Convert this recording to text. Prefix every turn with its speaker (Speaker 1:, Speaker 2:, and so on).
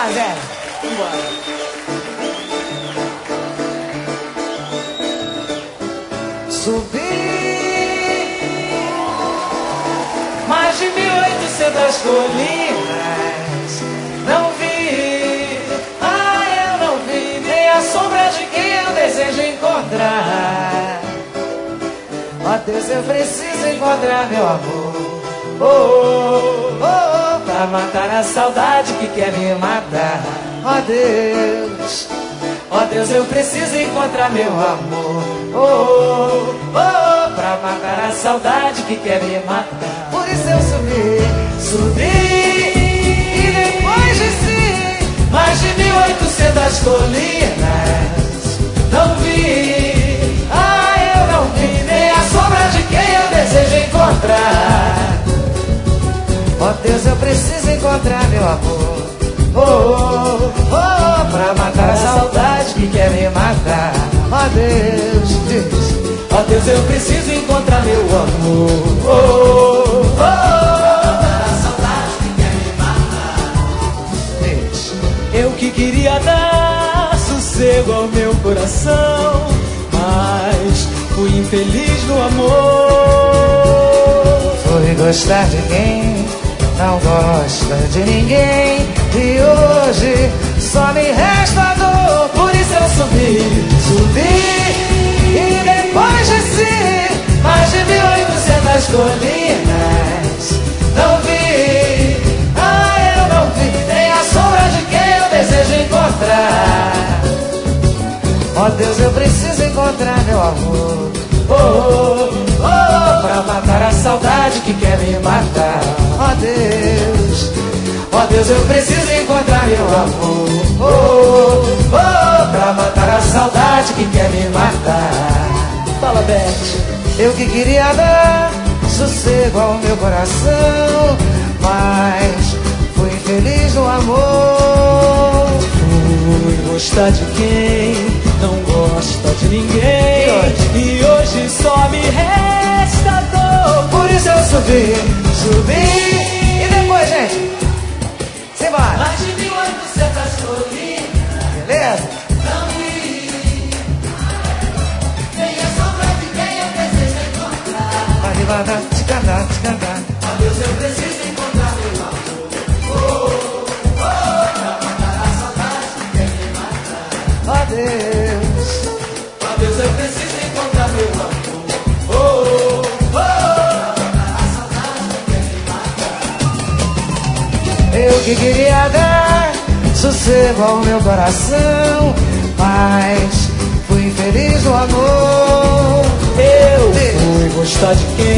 Speaker 1: Zé. Vambora. Subi mais de 1.800 colinas, não vi, eu não vi nem a sombra de quem eu desejo encontrar. Ó Deus, eu preciso encontrar meu amor, pra matar a saudade que quer me matar. Ó Deus, eu preciso encontrar meu amor, pra matar a saudade que quer me matar. Por isso eu subi, e depois desci mais de 1.800 colinas, não vi, eu não vi nem a sombra de quem eu desejo encontrar. Ó Deus, eu preciso encontrar meu amor, pra matar a saudade que quer me matar. Ó Deus, ó Deus, eu preciso encontrar meu amor, pra matar a saudade que quer me matar. Eu que queria dar sossego ao meu coração, mas fui infeliz no amor. Fui gostar de quem não gosta de ninguém, e hoje só me resta dor. Por isso eu subi, e depois desci mais de 1.800 colinas, não vi, eu não vi nem a sombra de quem eu desejo encontrar. Ó Deus, eu preciso encontrar meu amor, pra matar a saudade que quer me matar. Ó Deus, eu preciso encontrar meu amor, pra matar a saudade que quer me matar. Fala, Beth. Eu que queria dar sossego ao meu coração, mas fui infeliz no amor. Fui gostar de quem não gosta de ninguém, e hoje só me resta dor. Por isso eu subi, e depois, gente, simbora. Mais de 1.800 colinas, beleza? Não vi, nem a sombra de quem eu desejo encontrar. Vai levantar, te cantar. Ó Deus, eu preciso encontrar meu amor, pra matar a saudade que quer me matar. Ó Deus, eu preciso encontrar meu amor, eu que queria dar sossego ao meu coração, mas fui infeliz no amor. Eu fui gostar de quem